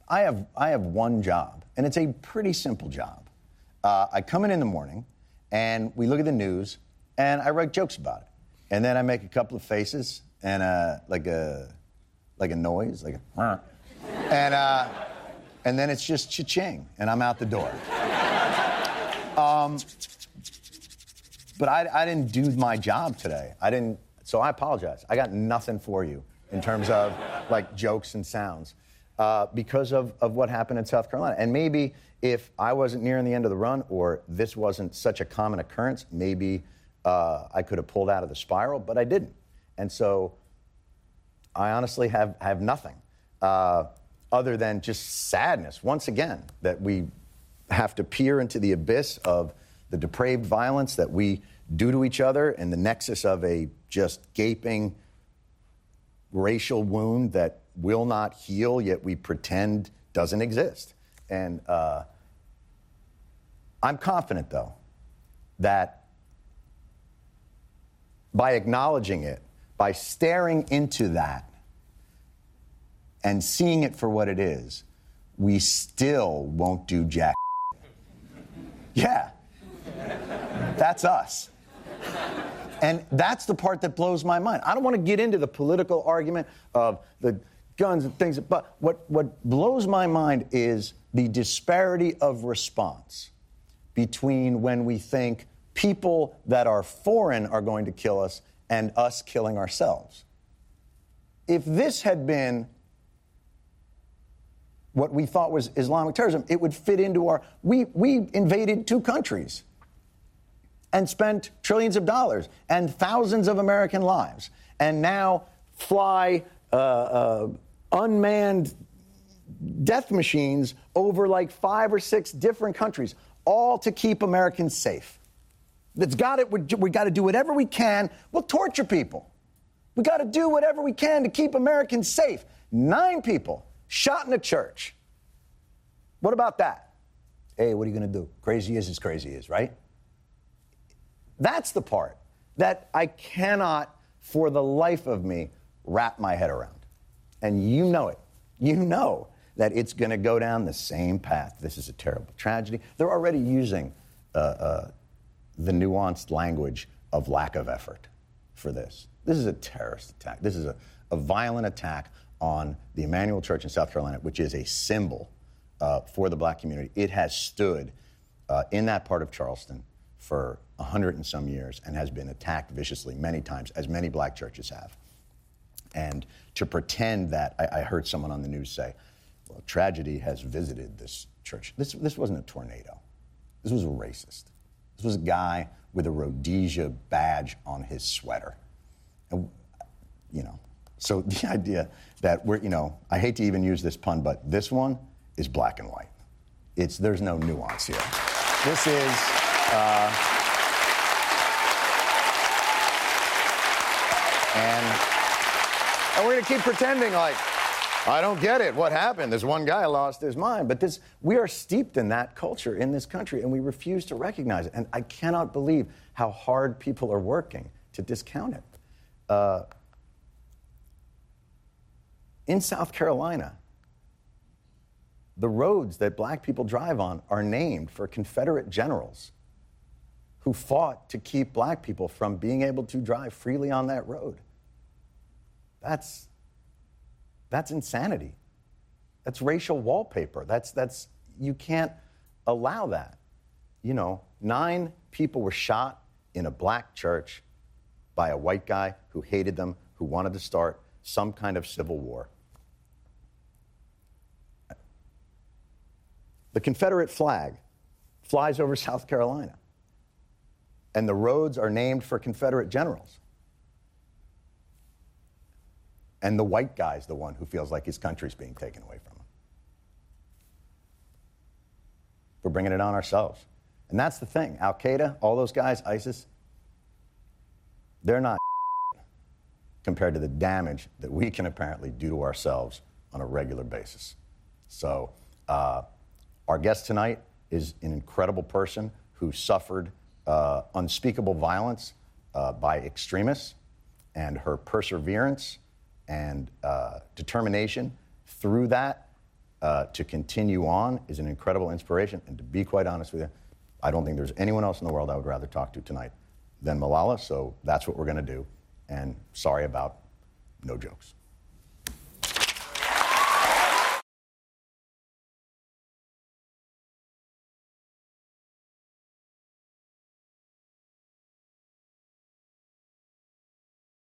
I have one job, and it's a pretty simple job. I come in the morning, and we look at the news, and I write jokes about it. And then I make a couple of faces and like a noise, like a and then it's just cha-ching, and I'm out the door. But I didn't do my job today. So I apologize. I got nothing for you in terms of like jokes and sounds because of what happened in South Carolina. And maybe if I wasn't nearing the end of the run or this wasn't such a common occurrence, maybe I could have pulled out of the spiral, but I didn't. And so I honestly have nothing other than just sadness, once again, that we have to peer into the abyss of the depraved violence that we do to each other and the nexus of a just gaping racial wound that will not heal, yet we pretend doesn't exist. And I'm confident, though, that by acknowledging it, by staring into that and seeing it for what it is, we still won't do jack. Yeah, that's us. And that's the part that blows my mind. I don't want to get into the political argument of the guns and things, but what blows my mind is the disparity of response between when we think people that are foreign are going to kill us and us killing ourselves. If this had been what we thought was Islamic terrorism, it would fit into our... We invaded 2 countries and spent trillions of dollars and thousands of American lives, and now fly unmanned death machines over like 5 or 6 different countries, all to keep Americans safe. We got to do whatever we can. We'll torture people. We got to do whatever we can to keep Americans safe. 9 people shot in a church. What about that? Hey, what are you going to do? Crazy is as crazy is, right? That's the part that I cannot, for the life of me, wrap my head around. And you know it. You know that it's going to go down the same path. This is a terrible tragedy. They're already using the nuanced language of lack of effort for this. This is a terrorist attack. This is a violent attack on the Emmanuel Church in South Carolina, which is a symbol for the black community. It has stood in that part of Charleston for 100 and some years and has been attacked viciously many times, as many black churches have. And to pretend that, I heard someone on the news say, well, tragedy has visited this church. This wasn't a tornado. This was a racist. This was a guy with a Rhodesia badge on his sweater. And, so the idea that I hate to even use this pun, but this one is black and white. There's no nuance here. This is, and we're going to keep pretending like, I don't get it. What happened? This one guy lost his mind. But we are steeped in that culture in this country, and we refuse to recognize it. And I cannot believe how hard people are working to discount it. In South Carolina, the roads that black people drive on are named for Confederate generals who fought to keep black people from being able to drive freely on that road. That's insanity. That's racial wallpaper. You can't allow that. 9 people were shot in a black church by a white guy who hated them, who wanted to start some kind of civil war. The Confederate flag flies over South Carolina, and the roads are named for Confederate generals. And the white guy's the one who feels like his country's being taken away from him. We're bringing it on ourselves. And that's the thing. Al-Qaeda, all those guys, ISIS, they're not compared to the damage that we can apparently do to ourselves on a regular basis. So our guest tonight is an incredible person who suffered unspeakable violence by extremists, and her perseverance and determination through that to continue on is an incredible inspiration. And to be quite honest with you, I don't think there's anyone else in the world I would rather talk to tonight than Malala. So that's what we're going to do. And sorry about no jokes.